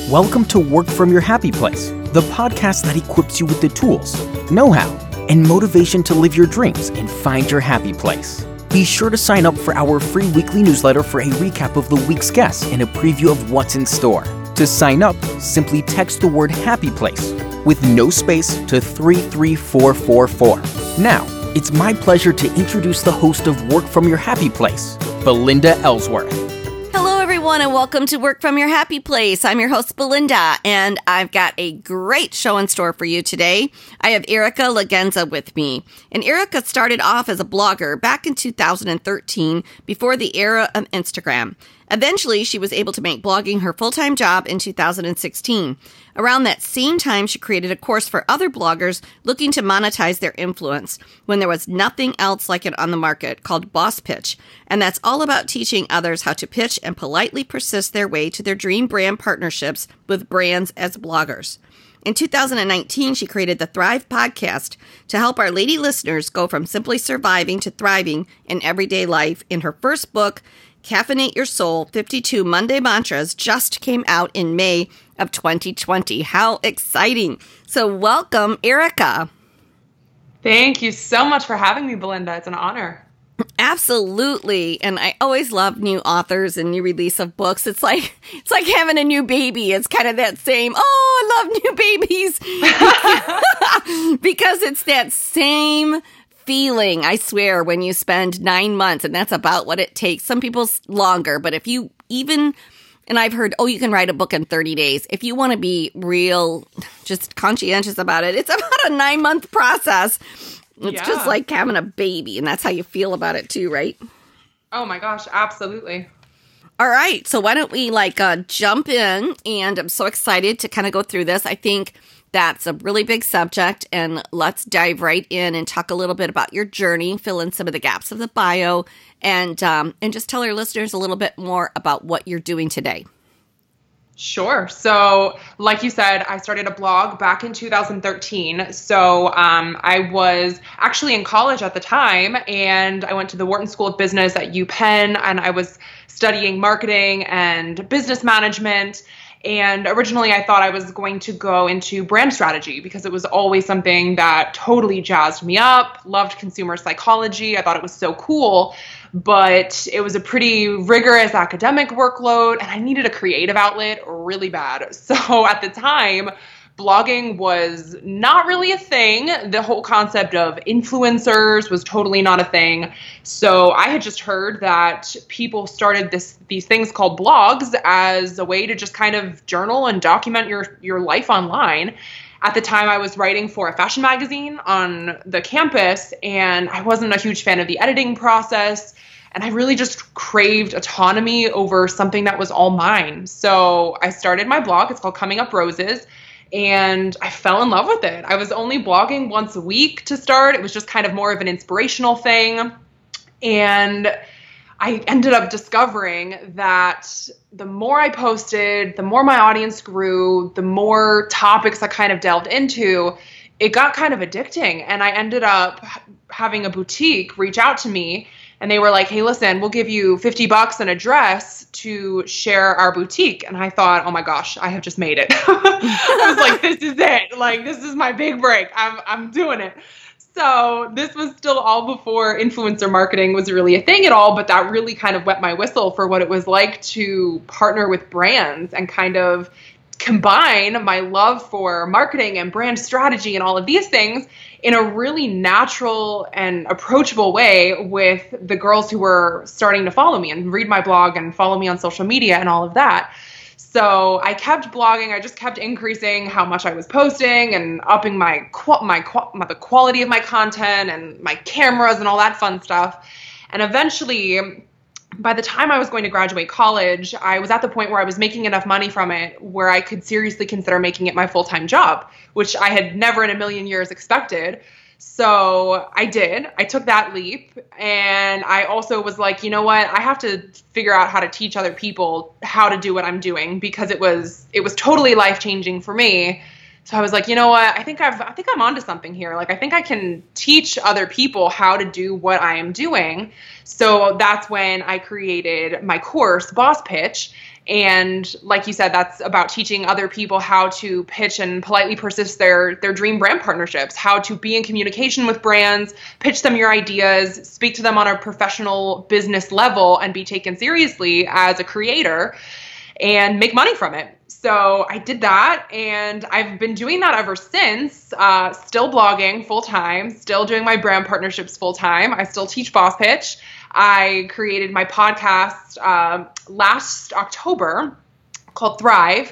Welcome to Work From Your Happy Place, the podcast that equips you with the tools, know-how, and motivation to live your dreams and find your happy place. Be sure to sign up for our free weekly newsletter for a recap of the week's guests and a preview of what's in store. To sign up, simply text the word Happy Place with no space to 33444. Now, it's my pleasure to introduce the host of Work From Your Happy Place, Belinda Ellsworth. Hello, everyone, and welcome to Work From Your Happy Place. I'm your host, Belinda, and I've got a great show in store for you today. I have Erica Lagenza with me, and Erica started off as a blogger back in 2013 before the era of Instagram. Eventually, she was able to make blogging her full-time job in 2016. Around that same time, she created a course for other bloggers looking to monetize their influence when there was nothing else like it on the market, called Boss Pitch. And that's all about teaching others how to pitch and politely persist their way to their dream brand partnerships with brands as bloggers. In 2019, she created the Thrive podcast to help our lady listeners go from simply surviving to thriving in everyday life. In her first book, Caffeinate Your Soul, 52 Monday Mantras, just came out in May of 2020. How exciting. So welcome, Erica. Thank you so much for having me, Belinda. It's an honor. Absolutely. And I always love new authors and new release of books. It's like having a new baby. It's kind of that same, I love new babies. Because it's that same feeling, I swear, when you spend 9 months, and that's about what it takes. Some people's longer, but if you even, and I've heard, you can write a book in 30 days. If you want to be real, just conscientious about it, it's about a 9-month process. It's just like having a baby, and that's how you feel about it too, right? Oh my gosh, absolutely. All right, so why don't we jump in, and I'm so excited to kind of go through this. I think that's a really big subject, and let's dive right in and talk a little bit about your journey, fill in some of the gaps of the bio, and just tell our listeners a little bit more about what you're doing today. Sure. So like you said, I started a blog back in 2013. So I was actually in college at the time, and I went to the Wharton School of Business at UPenn, and I was studying marketing and business management. And originally I thought I was going to go into brand strategy because it was always something that totally jazzed me up, loved consumer psychology. I thought it was so cool, but it was a pretty rigorous academic workload, and I needed a creative outlet really bad. So at the time, blogging was not really a thing. The whole concept of influencers was totally not a thing. So I had just heard that people started these things called blogs as a way to just kind of journal and document your life online. At the time, I was writing for a fashion magazine on the campus, and I wasn't a huge fan of the editing process. And I really just craved autonomy over something that was all mine. So I started my blog. It's called Coming Up Roses. And I fell in love with it. I was only blogging once a week to start. It was just kind of more of an inspirational thing. And I ended up discovering that the more I posted, the more my audience grew, the more topics I kind of delved into, it got kind of addicting. And I ended up having a boutique reach out to me, and they were like, hey, listen, we'll give you $50 and a dress to share our boutique. And I thought, oh my gosh, I have just made it. I was like, this is it. Like, this is my big break. I'm doing it. So this was still all before influencer marketing was really a thing at all, but that really kind of wet my whistle for what it was like to partner with brands and kind of combine my love for marketing and brand strategy and all of these things in a really natural and approachable way with the girls who were starting to follow me and read my blog and follow me on social media and all of that. So I kept blogging. I just kept increasing how much I was posting and upping the quality of my content and my cameras and all that fun stuff. And eventually, by the time I was going to graduate college, I was at the point where I was making enough money from it where I could seriously consider making it my full-time job, which I had never in a million years expected. So I did. I took that leap, and I also was like, you know what? I have to figure out how to teach other people how to do what I'm doing, because it was totally life-changing for me. So I was like, you know what? I think I'm onto something here. Like, I think I can teach other people how to do what I am doing. So that's when I created my course, Boss Pitch. And like you said, that's about teaching other people how to pitch and politely persist their dream brand partnerships, how to be in communication with brands, pitch them your ideas, speak to them on a professional business level, and be taken seriously as a creator and make money from it. So I did that, and I've been doing that ever since, still blogging full time, still doing my brand partnerships full time. I still teach Boss Pitch. I created my podcast last October called Thrive.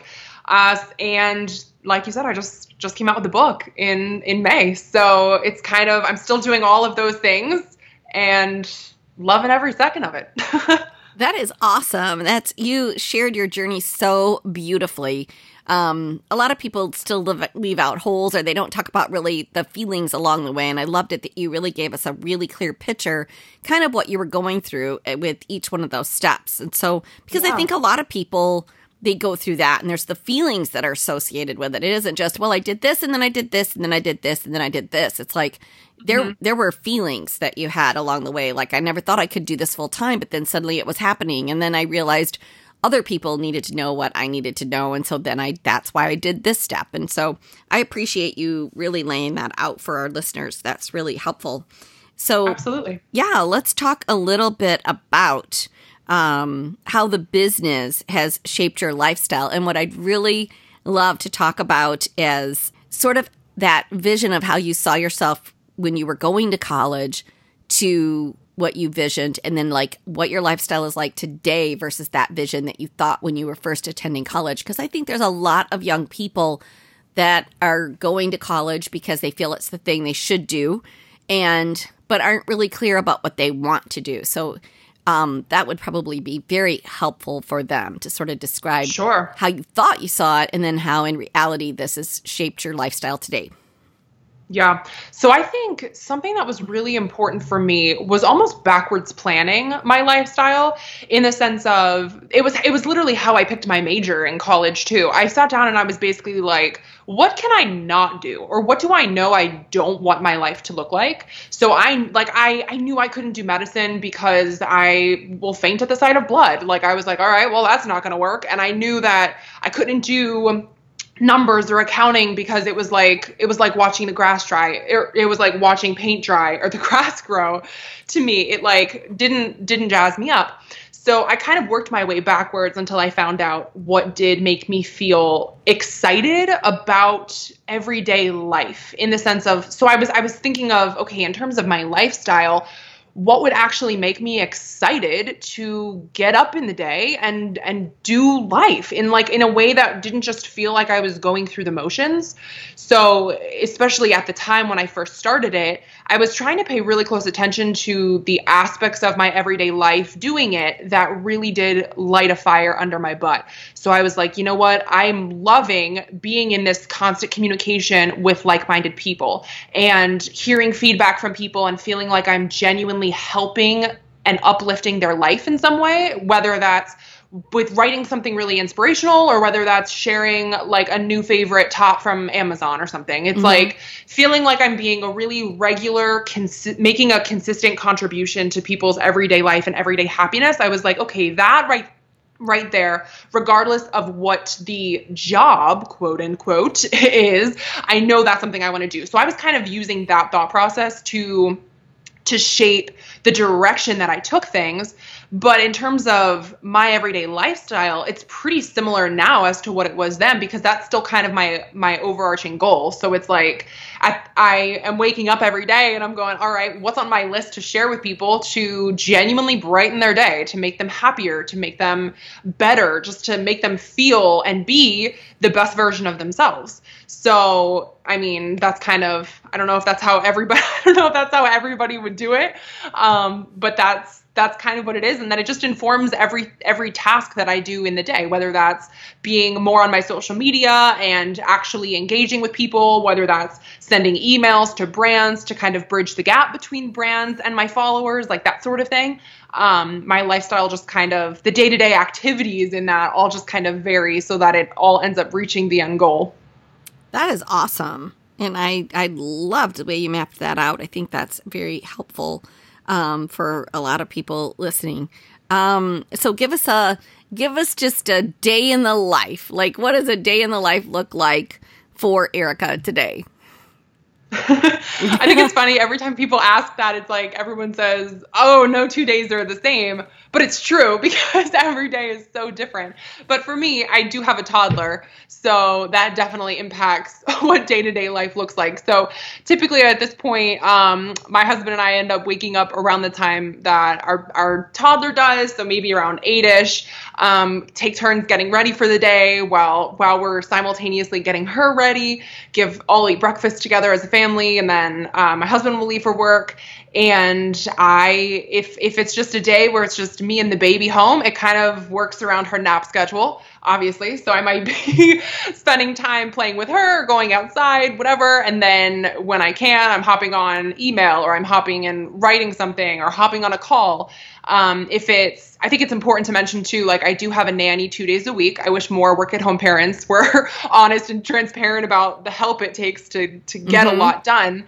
And like you said, I just came out with the book in May. So it's kind of, I'm still doing all of those things and loving every second of it. That is awesome. You shared your journey so beautifully. A lot of people still leave out holes, or they don't talk about really the feelings along the way. And I loved it that you really gave us a really clear picture, kind of what you were going through with each one of those steps. And so, because I think a lot of people, they go through that, and there's the feelings that are associated with it. It isn't just, well, I did this, and then I did this, and then I did this, and then I did this. It's like there were feelings that you had along the way. Like, I never thought I could do this full time, but then suddenly it was happening. And then I realized other people needed to know what I needed to know. And so then that's why I did this step. And so I appreciate you really laying that out for our listeners. That's really helpful. So absolutely. Yeah, let's talk a little bit about how the business has shaped your lifestyle. And what I'd really love to talk about is sort of that vision of how you saw yourself when you were going to college to what you visioned, and then like what your lifestyle is like today versus that vision that you thought when you were first attending college. Because I think there's a lot of young people that are going to college because they feel it's the thing they should do, but aren't really clear about what they want to do. So that would probably be very helpful for them to sort of describe how you thought you saw it, and then how in reality this has shaped your lifestyle today. Yeah. So I think something that was really important for me was almost backwards planning my lifestyle, in the sense of it was literally how I picked my major in college too. I sat down and I was basically like, what can I not do? Or what do I know I don't want my life to look like? So I knew I couldn't do medicine because I will faint at the sight of blood. Like, I was like, all right, well, that's not going to work. And I knew that I couldn't do numbers or accounting because it was like watching the grass dry. It was like watching paint dry or the grass grow. To me, it like didn't jazz me up. So I kind of worked my way backwards until I found out what did make me feel excited about everyday life, in the sense of, so I was thinking of, okay, in terms of my lifestyle, what would actually make me excited to get up in the day and do life in a way that didn't just feel like I was going through the motions. So especially at the time when I first started it, I was trying to pay really close attention to the aspects of my everyday life doing it that really did light a fire under my butt. So I was like, you know what? I'm loving being in this constant communication with like-minded people and hearing feedback from people and feeling like I'm genuinely helping and uplifting their life in some way, whether that's with writing something really inspirational or whether that's sharing like a new favorite top from Amazon or something. It's like feeling like I'm being a really regular, making a consistent contribution to people's everyday life and everyday happiness. I was like, okay, that right there, regardless of what the job, quote unquote, is, I know that's something I want to do. So I was kind of using that thought process to shape the direction that I took things. But in terms of my everyday lifestyle, it's pretty similar now as to what it was then, because that's still kind of my overarching goal. So it's like I am waking up every day and I'm going, all right, what's on my list to share with people to genuinely brighten their day, to make them happier, to make them better, just to make them feel and be the best version of themselves. So, I mean, that's kind of, I don't know if that's how everybody would do it. But that's kind of what it is. And then it just informs every task that I do in the day, whether that's being more on my social media and actually engaging with people, whether that's sending emails to brands to kind of bridge the gap between brands and my followers, like that sort of thing. My lifestyle just kind of, the day-to-day activities in that all just kind of vary so that it all ends up reaching the end goal. That is awesome. And I loved the way you mapped that out. I think that's very helpful for a lot of people listening. So give us give us just a day in the life. Like, what does a day in the life look like for Erica today? I think it's funny. Every time people ask that, it's like everyone says, oh, no 2 days are the same. But it's true because every day is so different. But for me, I do have a toddler. So that definitely impacts what day-to-day life looks like. So typically at this point, my husband and I end up waking up around the time that our toddler does. So maybe around 8-ish, take turns getting ready for the day while we're simultaneously getting her ready, all eat breakfast together as a family. And then my husband will leave for work. And if it's just a day where it's just me and the baby home, it kind of works around her nap schedule, obviously. So I might be spending time playing with her, going outside, whatever. And then when I can, I'm hopping on email, or I'm hopping and writing something, or hopping on a call. I think it's important to mention too, like I do have a nanny 2 days a week. I wish more work-at-home parents were honest and transparent about the help it takes to get a lot done.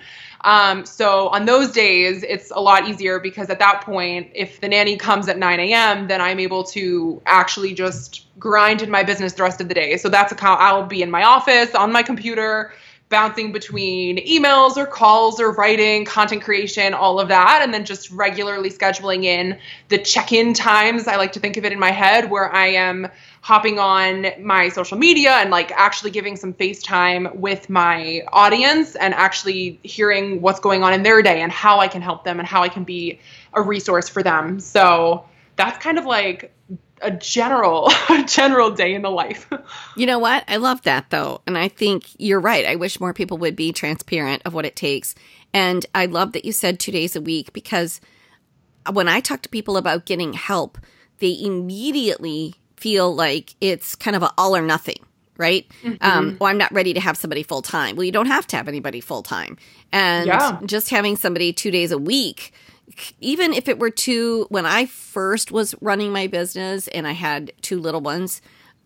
So on those days, it's a lot easier because at that point, if the nanny comes at 9 a.m., then I'm able to actually just grind in my business the rest of the day. So I'll be in my office on my computer, bouncing between emails or calls or writing, content creation, all of that. And then just regularly scheduling in the check-in times. I like to think of it in my head where I am hopping on my social media and like actually giving some FaceTime with my audience and actually hearing what's going on in their day and how I can help them and how I can be a resource for them. So that's kind of like a general day in the life. You know what? I love that though. And I think you're right. I wish more people would be transparent of what it takes. And I love that you said 2 days a week, because when I talk to people about getting help, they immediately feel like it's kind of an all or nothing, right? Well, I'm not ready to have somebody full time. Well, you don't have to have anybody full time. And just having somebody 2 days a week, even if it were when I first was running my business and I had 2 little ones,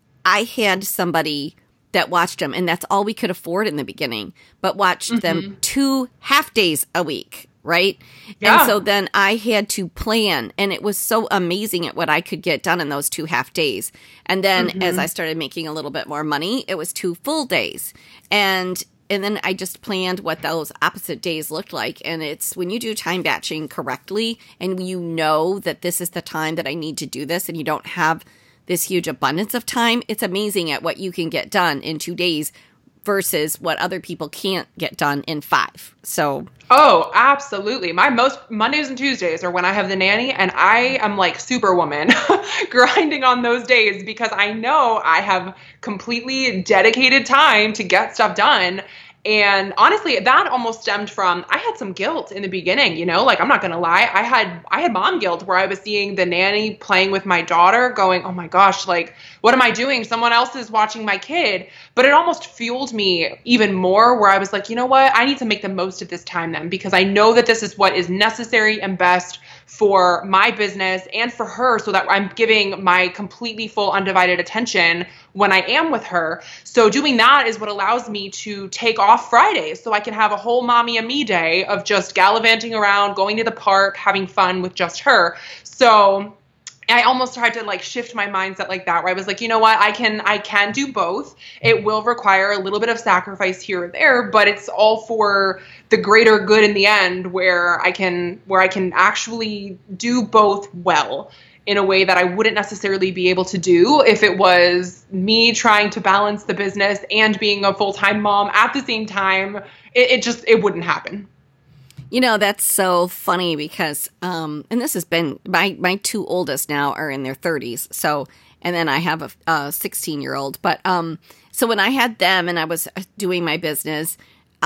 I had somebody that watched them, and that's all we could afford in the beginning, but watched them 2 half days a week. Right? Yeah. And so then I had to plan, and it was so amazing at what I could get done in those 2 half days. And then as I started making a little bit more money, it was 2 full days. And then I just planned what those opposite days looked like. And it's when you do time batching correctly, and you know that this is the time that I need to do this, and you don't have this huge abundance of time, it's amazing at what you can get done in 2 days versus what other people can't get done in 5. So. Oh, absolutely. My most Mondays and Tuesdays are when I have the nanny, and I am like Superwoman grinding on those days because I know I have completely dedicated time to get stuff done. And honestly, that almost stemmed from, I had some guilt in the beginning, like I'm not going to lie. I had mom guilt where I was seeing the nanny playing with my daughter going, oh my gosh, like, what am I doing? Someone else is watching my kid. But it almost fueled me even more where I was like, you know what? I need to make the most of this time then, because I know that this is what is necessary and best for my business and for her, so that I'm giving my completely full undivided attention when I am with her. So doing that is what allows me to take off Fridays so I can have a whole mommy and me day of just gallivanting around, going to the park, having fun with just her. So I almost tried to like shift my mindset like that, where I was like, you know what, I can do both. It will require a little bit of sacrifice here or there, but it's all for the greater good in the end, where I can actually do both well in a way that I wouldn't necessarily be able to do if it was me trying to balance the business and being a full-time mom at the same time. It wouldn't happen. That's so funny because, and this has been, my 2 oldest now are in their 30s. So, and then I have a 16-year-old. But, so when I had them and I was doing my business,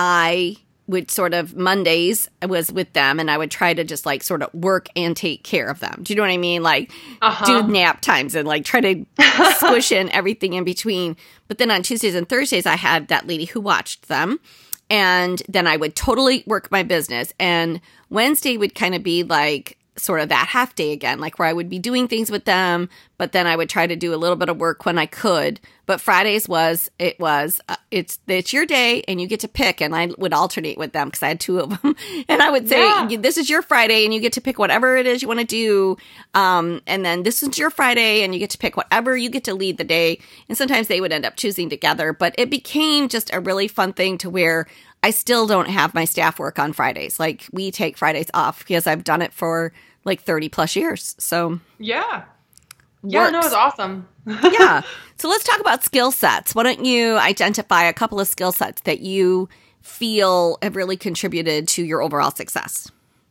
I would sort of, Mondays I was with them, and I would try to just like sort of work and take care of them. Do you know what I mean? Like do nap times and like try to squish in everything in between. But then on Tuesdays and Thursdays, I had that lady who watched them. And then I would totally work my business. And Wednesday would kind of be like sort of that half day again, like where I would be doing things with them, but then I would try to do a little bit of work when I could. But Fridays it's your day and you get to pick, and I would alternate with them because I had two of them, and I would say, this is your Friday and you get to pick whatever it is you want to do, and then this is your Friday and you get to pick whatever, you get to lead the day. And sometimes they would end up choosing together, but it became just a really fun thing to where I still don't have my staff work on Fridays. Like, we take Fridays off because I've done it for like 30 plus years. So yeah, no, it's awesome. Yeah. So let's talk about skill sets. Why don't you identify a couple of skill sets that you feel have really contributed to your overall success?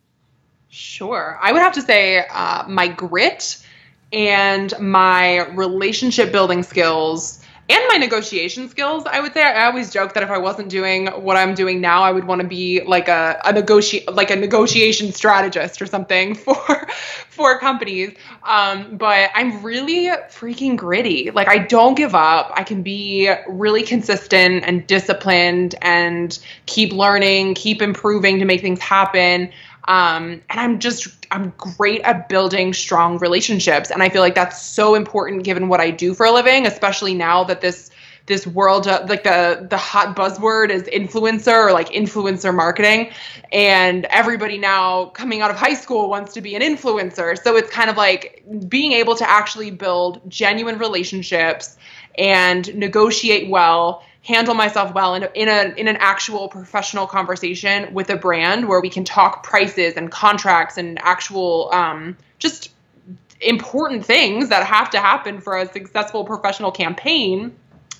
Sure. I would have to say my grit and my relationship building skills and my negotiation skills. I would say I always joke that if I wasn't doing what I'm doing now, I would want to be like a negotiation strategist or something for companies. But I'm really freaking gritty. Like, I don't give up. I can be really consistent and disciplined and keep learning, keep improving to make things happen. And I'm great at building strong relationships. And I feel like that's so important given what I do for a living, especially now that this world, like the hot buzzword is influencer, or like influencer marketing. And everybody now coming out of high school wants to be an influencer. So it's kind of like being able to actually build genuine relationships and negotiate well, handle myself well in an actual professional conversation with a brand where we can talk prices and contracts and actual just important things that have to happen for a successful professional campaign.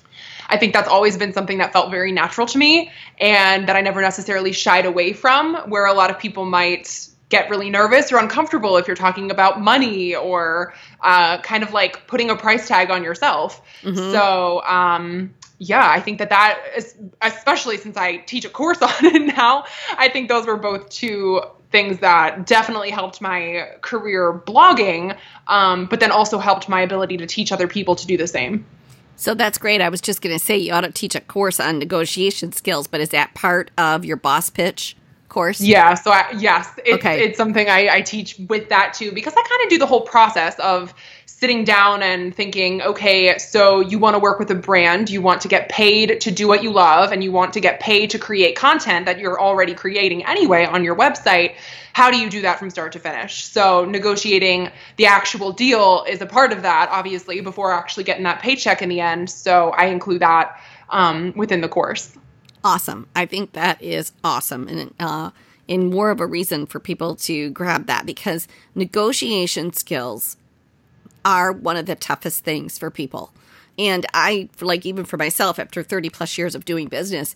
I think that's always been something that felt very natural to me and that I never necessarily shied away from, where a lot of people might get really nervous or uncomfortable if you're talking about money or kind of like putting a price tag on yourself. Mm-hmm. So, yeah, I think that is, especially since I teach a course on it now, I think those were both two things that definitely helped my career blogging, but then also helped my ability to teach other people to do the same. So that's great. I was just going to say you ought to teach a course on negotiation skills, but is that part of your boss pitch course? Yeah. So it's something I teach with that too, because I kind of do the whole process of sitting down and thinking, okay, so you want to work with a brand, you want to get paid to do what you love, and you want to get paid to create content that you're already creating anyway on your website. How do you do that from start to finish? So negotiating the actual deal is a part of that, obviously, before actually getting that paycheck in the end. So I include that within the course. Awesome. I think that is awesome. And more of a reason for people to grab that, because negotiation skills are one of the toughest things for people. And even for myself, after 30 plus years of doing business,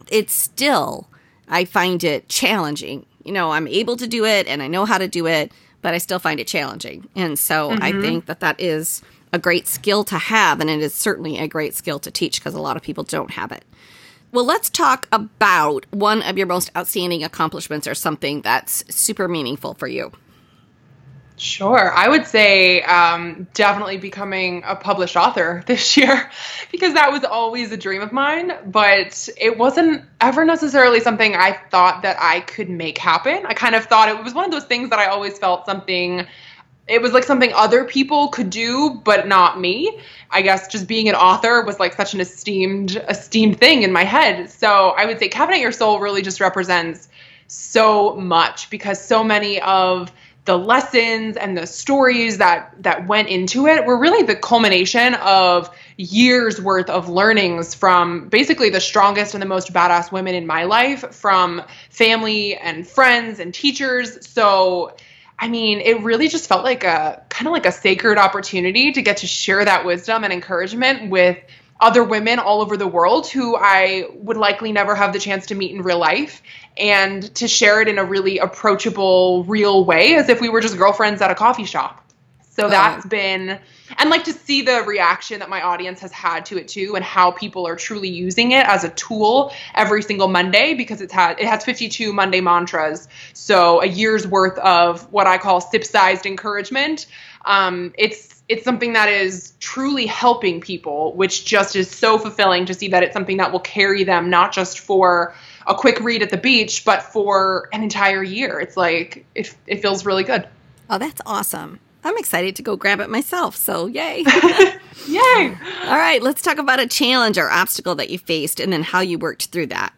I find it challenging. You know, I'm able to do it and I know how to do it, but I still find it challenging. And so I think that is a great skill to have. And it is certainly a great skill to teach because a lot of people don't have it. Well, let's talk about one of your most outstanding accomplishments or something that's super meaningful for you. Sure. I would say definitely becoming a published author this year, because that was always a dream of mine, but it wasn't ever necessarily something I thought that I could make happen. I kind of thought it was one of those things that I always felt it was like something other people could do, but not me. I guess just being an author was like such an esteemed thing in my head. So I would say Cabinet Your Soul really just represents so much, because so many of the lessons and the stories that went into it were really the culmination of years worth of learnings from basically the strongest and the most badass women in my life, from family and friends and teachers. So, I mean, it really just felt like a sacred opportunity to get to share that wisdom and encouragement with other women all over the world who I would likely never have the chance to meet in real life, and to share it in a really approachable, real way, as if we were just girlfriends at a coffee shop. So that's been, and like to see the reaction that my audience has had to it too, and how people are truly using it as a tool every single Monday, because it has 52 Monday mantras. So a year's worth of what I call sip-sized encouragement. It's something that is truly helping people, which just is so fulfilling to see that it's something that will carry them not just for a quick read at the beach, but for an entire year. It's like, it feels really good. Oh, that's awesome. I'm excited to go grab it myself, so yay. Yay! All right, let's talk about a challenge or obstacle that you faced and then how you worked through that.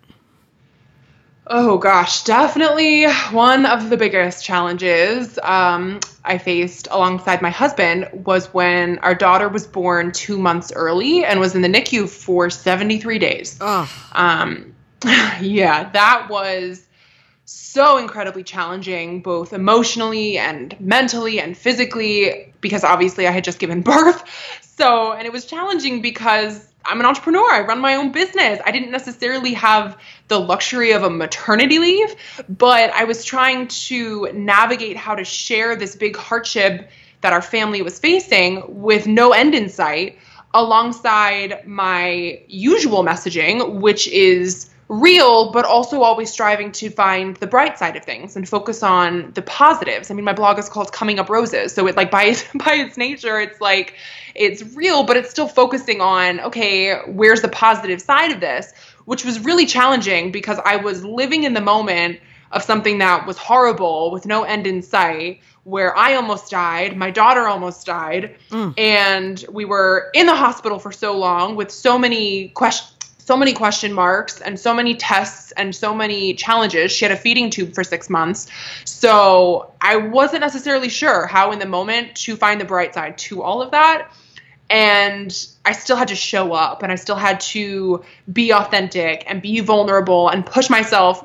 Oh gosh, definitely one of the biggest challenges I faced alongside my husband was when our daughter was born 2 months early and was in the NICU for 73 days. Oh. Yeah, that was so incredibly challenging, both emotionally and mentally and physically, because obviously I had just given birth. And it was challenging because I'm an entrepreneur. I run my own business. I didn't necessarily have the luxury of a maternity leave, but I was trying to navigate how to share this big hardship that our family was facing with no end in sight, alongside my usual messaging, which is real, but also always striving to find the bright side of things and focus on the positives. I mean, my blog is called Coming Up Roses. So it like by its nature, it's like, it's real, but it's still focusing on, okay, where's the positive side of this? Which was really challenging because I was living in the moment of something that was horrible with no end in sight, where I almost died, my daughter almost died, and we were in the hospital for so long with so many question marks and so many tests and so many challenges. She had a feeding tube for 6 months. So I wasn't necessarily sure how in the moment to find the bright side to all of that. And I still had to show up, and I still had to be authentic and be vulnerable and push myself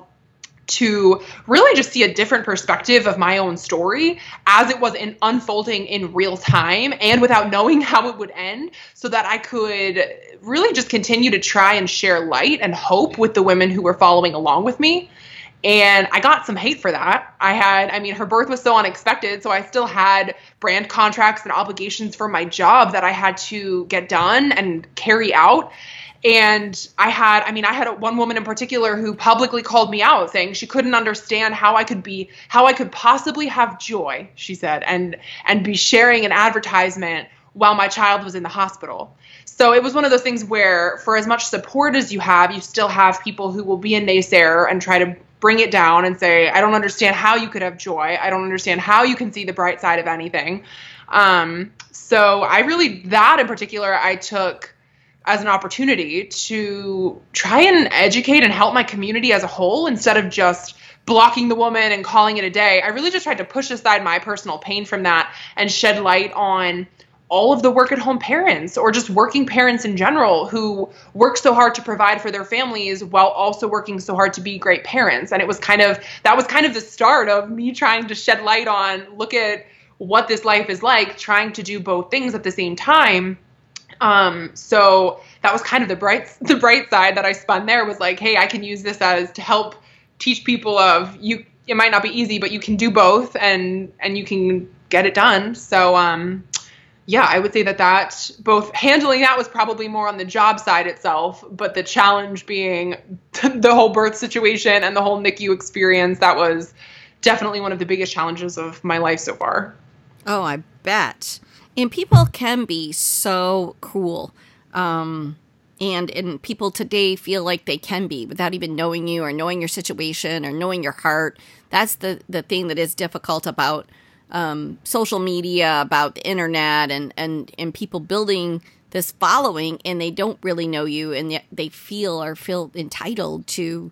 to really just see a different perspective of my own story as it was unfolding in real time and without knowing how it would end, so that I could really just continue to try and share light and hope with the women who were following along with me. And I got some hate for that. Her birth was so unexpected, so I still had brand contracts and obligations for my job that I had to get done and carry out. And I had one woman in particular who publicly called me out, saying she couldn't understand how I could possibly have joy, she said, and be sharing an advertisement while my child was in the hospital. So it was one of those things where, for as much support as you have, you still have people who will be a naysayer and try to bring it down and say, I don't understand how you could have joy. I don't understand how you can see the bright side of anything. So that in particular, I took as an opportunity to try and educate and help my community as a whole, instead of just blocking the woman and calling it a day. I really just tried to push aside my personal pain from that and shed light on all of the work-at-home parents, or just working parents in general, who work so hard to provide for their families while also working so hard to be great parents. And that was kind of the start of me trying to shed light on, look at what this life is like, trying to do both things at the same time. So that was kind of the bright side that I spun there, was like, hey, I can use this as to help teach people of it might not be easy, but you can do both, and you can get it done. So, yeah, I would say that both handling that was probably more on the job side itself, but the challenge being the whole birth situation and the whole NICU experience, that was definitely one of the biggest challenges of my life so far. Oh, I bet. And people can be so cruel. And people today feel like they can be without even knowing you or knowing your situation or knowing your heart. That's the thing that is difficult about social media, about the internet, and people building this following, and they don't really know you, and yet they feel entitled to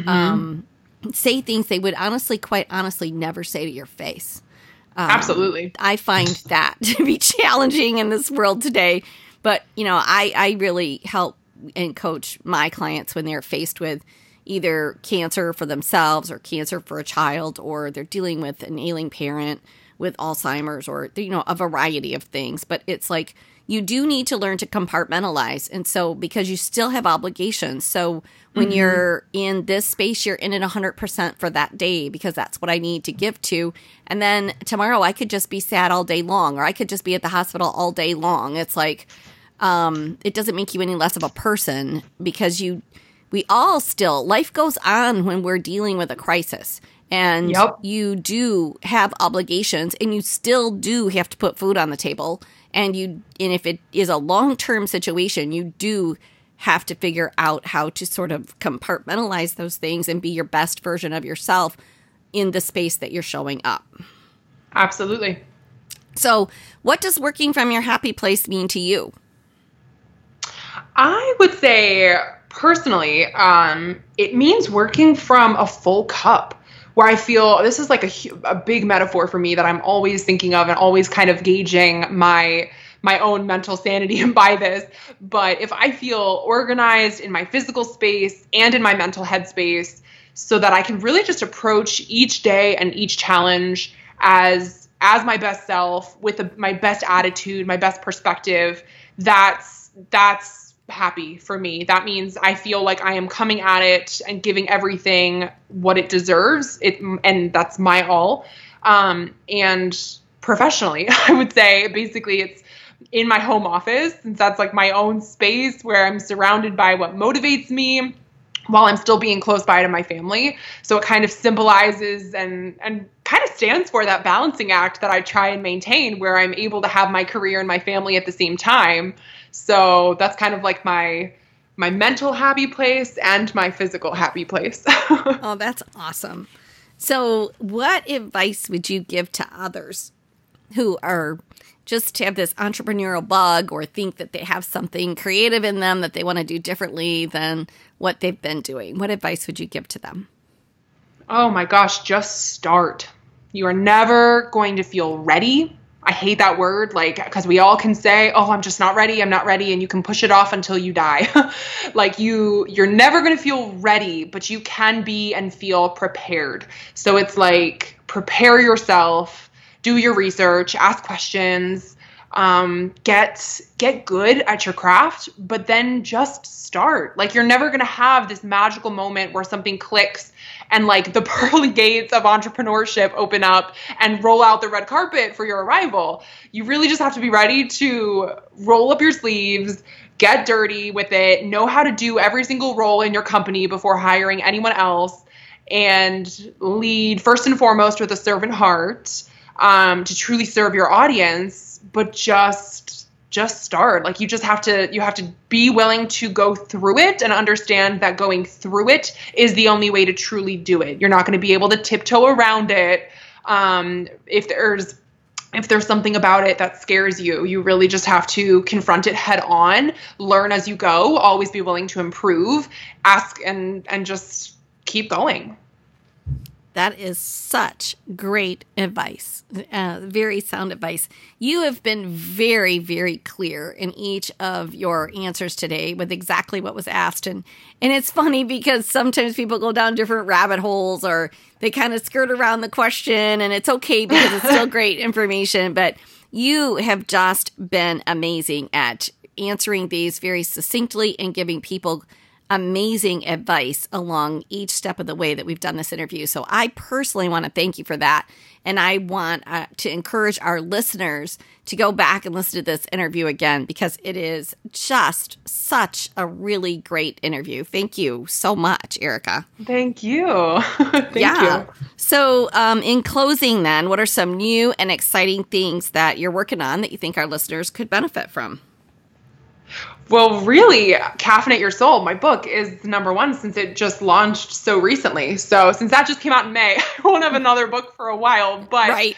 say things they would quite honestly never say to your face. Absolutely. I find that to be challenging in this world today. But, I really help and coach my clients when they're faced with either cancer for themselves or cancer for a child, or they're dealing with an ailing parent with Alzheimer's, or, a variety of things. But it's like, you do need to learn to compartmentalize. And so, because you still have obligations. So when you're in this space, you're in it 100% for that day, because that's what I need to give to. And then tomorrow I could just be sad all day long, or I could just be at the hospital all day long. It's like, it doesn't make you any less of a person, because life goes on when we're dealing with a crisis. And you do have obligations, and you still do have to put food on the table. And if it is a long-term situation, you do have to figure out how to sort of compartmentalize those things and be your best version of yourself in the space that you're showing up. Absolutely. So what does working from your happy place mean to you? I would say personally, it means working from a full cup, where I feel this is like a big metaphor for me that I'm always thinking of and always kind of gauging my own mental sanity by this. But if I feel organized in my physical space and in my mental headspace, so that I can really just approach each day and each challenge as my best self, with my best attitude, my best perspective, that's happy for me. That means I feel like I am coming at it and giving everything what it deserves. And that's my all. And professionally, I would say basically it's in my home office, since that's like my own space where I'm surrounded by what motivates me while I'm still being close by to my family. So it kind of symbolizes and kind of stands for that balancing act that I try and maintain, where I'm able to have my career and my family at the same time. So that's kind of like my mental happy place and my physical happy place. Oh, that's awesome. So what advice would you give to others who are just have this entrepreneurial bug, or think that they have something creative in them that they want to do differently than what they've been doing? What advice would you give to them? Oh my gosh, just start. You are never going to feel ready. I hate that word, because we all can say, oh, I'm just not ready, and you can push it off until you die. You're never going to feel ready, but you can be and feel prepared. So it's like, prepare yourself, do your research, ask questions, get good at your craft, but then just start. You're never going to have this magical moment where something clicks and the pearly gates of entrepreneurship open up and roll out the red carpet for your arrival. You really just have to be ready to roll up your sleeves, get dirty with it, know how to do every single role in your company before hiring anyone else, and lead first and foremost with a servant heart, to truly serve your audience, but just start. You have to be willing to go through it and understand that going through it is the only way to truly do it. You're not going to be able to tiptoe around it. If there's something about it that scares you, you really just have to confront it head on, learn as you go, always be willing to improve, ask, and just keep going. That is such great advice. Very sound advice. You have been very, very clear in each of your answers today with exactly what was asked. And it's funny because sometimes people go down different rabbit holes, or they kind of skirt around the question, and it's okay because it's still great information. But you have just been amazing at answering these very succinctly and giving people amazing advice along each step of the way that we've done this interview. So I personally want to thank you for that. And I want to encourage our listeners to go back and listen to this interview again, because it is just such a really great interview. Thank you so much, Erica. Thank you. Thank you. So in closing then, what are some new and exciting things that you're working on that you think our listeners could benefit from? Well, really, Caffeinate Your Soul, my book, is number one since it just launched so recently. So since that just came out in May, I won't have another book for a while. But right.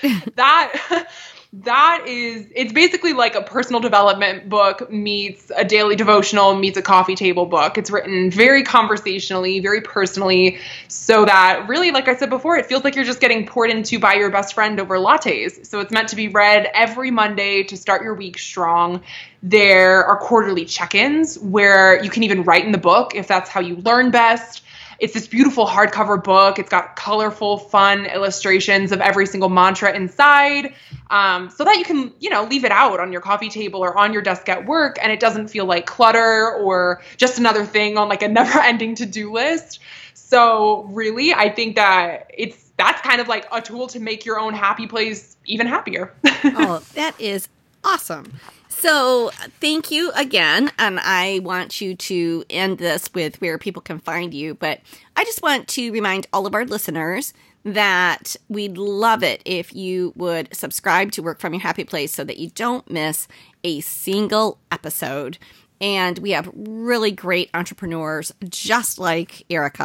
It's basically like a personal development book meets a daily devotional meets a coffee table book. It's written very conversationally, very personally, so that really, like I said before, it feels like you're just getting poured into by your best friend over lattes. So it's meant to be read every Monday to start your week strong. There are quarterly check-ins where you can even write in the book if that's how you learn best. It's this beautiful hardcover book. It's got colorful, fun illustrations of every single mantra inside, so that you can, leave it out on your coffee table or on your desk at work, and it doesn't feel like clutter or just another thing on a never-ending to-do list. So really, I think that that's kind of like a tool to make your own happy place even happier. Oh, that is awesome. So thank you again, and I want you to end this with where people can find you, but I just want to remind all of our listeners that we'd love it if you would subscribe to Work From Your Happy Place so that you don't miss a single episode. And we have really great entrepreneurs just like Erica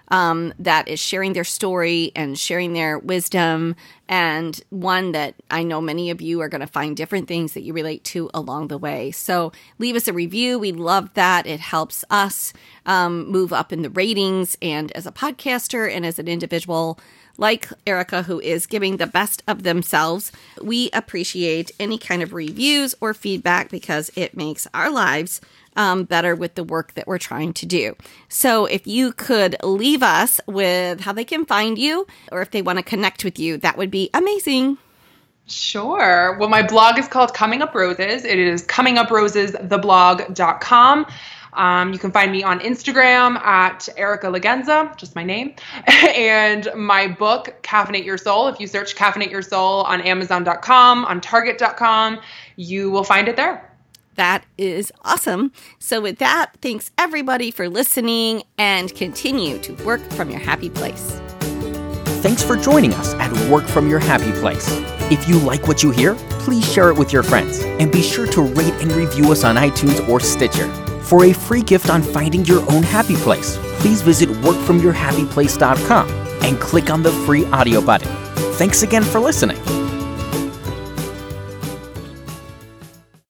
that is sharing their story and sharing their wisdom, and one that I know many of you are going to find different things that you relate to along the way. So leave us a review. We love that. It helps us move up in the ratings, and as a podcaster and as an individual like Erica, who is giving the best of themselves, we appreciate any kind of reviews or feedback because it makes our lives better with the work that we're trying to do. So if you could leave us with how they can find you, or if they want to connect with you, that would be amazing. Sure. Well, my blog is called Coming Up Roses. It is cominguprosestheblog.com. You can find me on Instagram at Erica Lagenza, just my name. And my book, Caffeinate Your Soul, if you search Caffeinate Your Soul on Amazon.com, on Target.com, you will find it there. That is awesome. So with that, thanks everybody for listening, and continue to work from your happy place. Thanks for joining us at Work From Your Happy Place. If you like what you hear, please share it with your friends, and be sure to rate and review us on iTunes or Stitcher. For a free gift on finding your own happy place, please visit workfromyourhappyplace.com and click on the free audio button. Thanks again for listening.